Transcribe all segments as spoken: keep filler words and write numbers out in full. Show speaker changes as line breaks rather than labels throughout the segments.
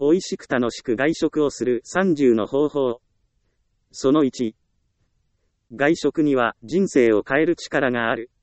美味しく楽しく外食をするさんじゅうの方法。そのいち。外食には人生を変える力がある。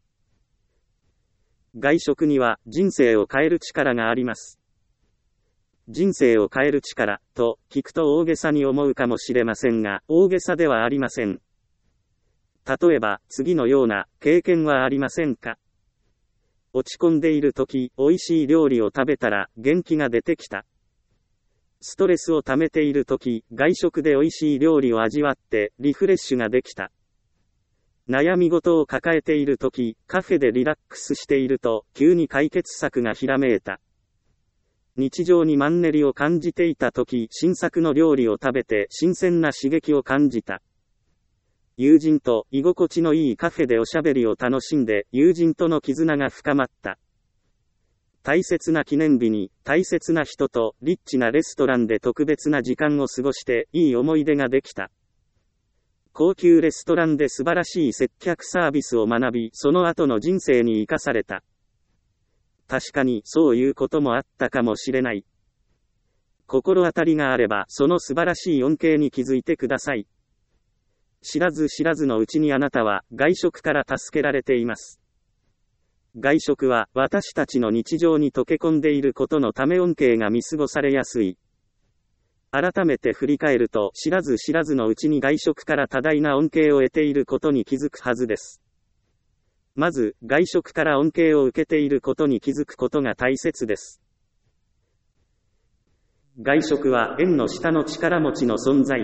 外食には人生を変える力があります。人生を変える力と聞くと大げさに思うかもしれませんが、大げさではありません。例えば、次のような経験はありませんか？落ち込んでいるとき、美味しい料理を食べたら元気が出てきた。ストレスを溜めているとき、外食で美味しい料理を味わってリフレッシュができた。悩み事を抱えているとき、カフェでリラックスしていると、急に解決策がひらめいた。日常にマンネリを感じていたとき、新作の料理を食べて新鮮な刺激を感じた。友人と居心地のいいカフェでおしゃべりを楽しんで、友人との絆が深まった。大切な記念日に、大切な人とリッチなレストランで特別な時間を過ごして、いい思い出ができた。高級レストランで素晴らしい接客サービスを学び、その後の人生に生かされた。確かにそういうこともあったかもしれない。心当たりがあれば、その素晴らしい恩恵に気づいてください。知らず知らずのうちにあなたは外食から助けられています。外食は私たちの日常に溶け込んでいることのため恩恵が見過ごされやすい。改めて振り返ると、知らず知らずのうちに外食から多大な恩恵を得ていることに気づくはずです。まず、外食から恩恵を受けていることに気づくことが大切です。外食は縁の下の力持ちの存在。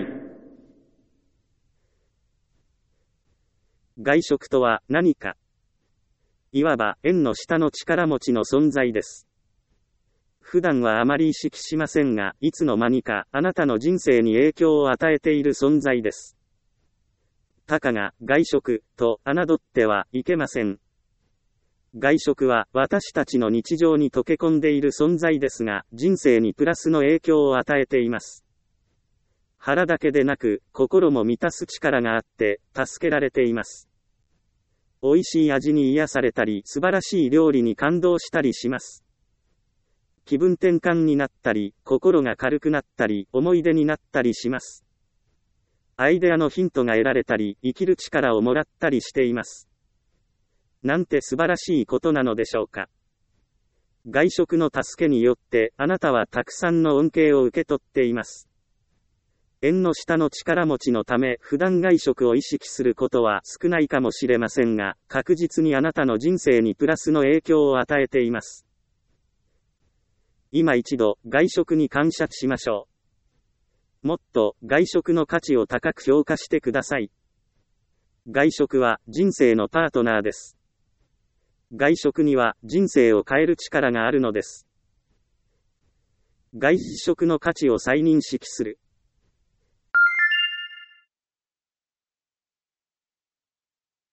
外食とは何か。いわば縁の下の力持ちの存在です。普段はあまり意識しませんが、いつの間にかあなたの人生に影響を与えている存在です。たかが外食と侮ってはいけません。外食は私たちの日常に溶け込んでいる存在ですが、人生にプラスの影響を与えています。腹だけでなく、心も満たす力があって、助けられています。美味しい味に癒されたり、素晴らしい料理に感動したりします。気分転換になったり、心が軽くなったり、思い出になったりします。アイデアのヒントが得られたり、生きる力をもらったりしています。なんて素晴らしいことなのでしょうか。外食の助けによって、あなたはたくさんの恩恵を受け取っています。縁の下の力持ちのため、普段外食を意識することは少ないかもしれませんが、確実にあなたの人生にプラスの影響を与えています。今一度、外食に感謝しましょう。もっと、外食の価値を高く評価してください。外食は、人生のパートナーです。外食には、人生を変える力があるのです。外食の価値を再認識する。